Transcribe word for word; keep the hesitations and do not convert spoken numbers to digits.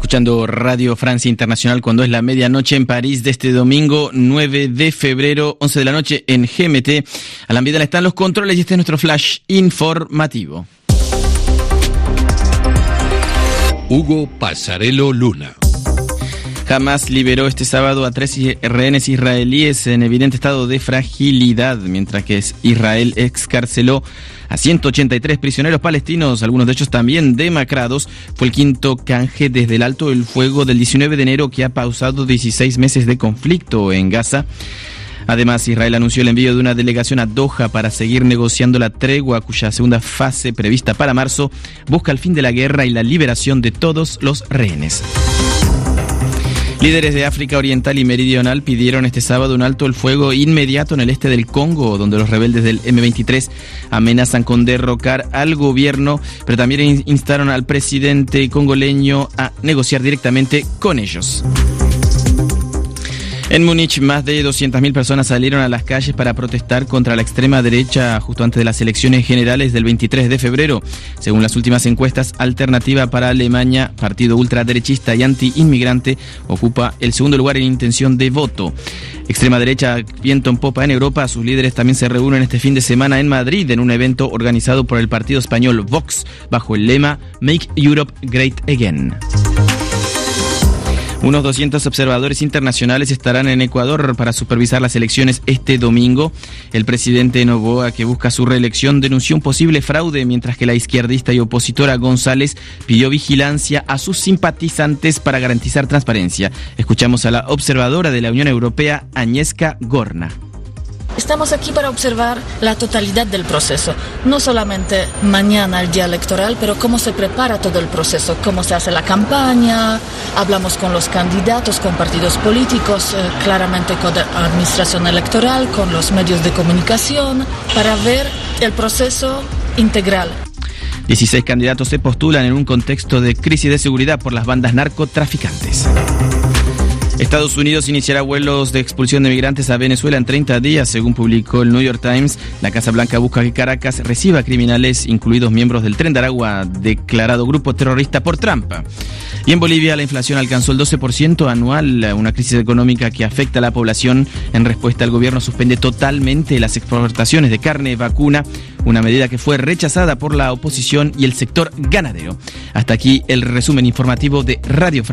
escuchando Radio Francia Internacional cuando es la medianoche en París de este domingo nueve de febrero, once de la noche en G M T. Alan Vidal está en los controles y este es nuestro flash informativo. Hugo Pasarello Luna. Hamás liberó este sábado a tres rehenes israelíes en evidente estado de fragilidad, mientras que Israel excarceló a ciento ochenta y tres prisioneros palestinos, algunos de ellos también demacrados. Fue el quinto canje desde el alto el fuego del diecinueve de enero que ha pausado dieciséis meses de conflicto en Gaza. Además, Israel anunció el envío de una delegación a Doha para seguir negociando la tregua, cuya segunda fase, prevista para marzo, busca el fin de la guerra y la liberación de todos los rehenes. Líderes de África Oriental y Meridional pidieron este sábado un alto el fuego inmediato en el este del Congo, donde los rebeldes del eme veintitrés amenazan con derrocar al gobierno, pero también instaron al presidente congoleño a negociar directamente con ellos. En Múnich, más de doscientas mil personas salieron a las calles para protestar contra la extrema derecha justo antes de las elecciones generales del veintitrés de febrero. Según las últimas encuestas, Alternativa para Alemania, partido ultraderechista y anti-inmigrante, ocupa el segundo lugar en intención de voto. Extrema derecha, viento en popa en Europa. Sus líderes también se reúnen este fin de semana en Madrid en un evento organizado por el partido español Vox bajo el lema Make Europe Great Again. Unos doscientos observadores internacionales estarán en Ecuador para supervisar las elecciones este domingo. El presidente Noboa, que busca su reelección, denunció un posible fraude, mientras que la izquierdista y opositora González pidió vigilancia a sus simpatizantes para garantizar transparencia. Escuchamos a la observadora de la Unión Europea, Agnieszka Gorna. Estamos aquí para observar la totalidad del proceso, no solamente mañana el día electoral, pero cómo se prepara todo el proceso, cómo se hace la campaña, hablamos con los candidatos, con partidos políticos, eh, claramente con la administración electoral, con los medios de comunicación, para ver el proceso integral. dieciséis candidatos se postulan en un contexto de crisis de seguridad por las bandas narcotraficantes. Estados Unidos iniciará vuelos de expulsión de migrantes a Venezuela en treinta días, según publicó el New York Times. La Casa Blanca busca que Caracas reciba criminales, incluidos miembros del Tren de Aragua, declarado grupo terrorista por Trump. Y en Bolivia la inflación alcanzó el doce por ciento anual, una crisis económica que afecta a la población. En respuesta, el gobierno suspende totalmente las exportaciones de carne vacuna, una medida que fue rechazada por la oposición y el sector ganadero. Hasta aquí el resumen informativo de Radio Francia.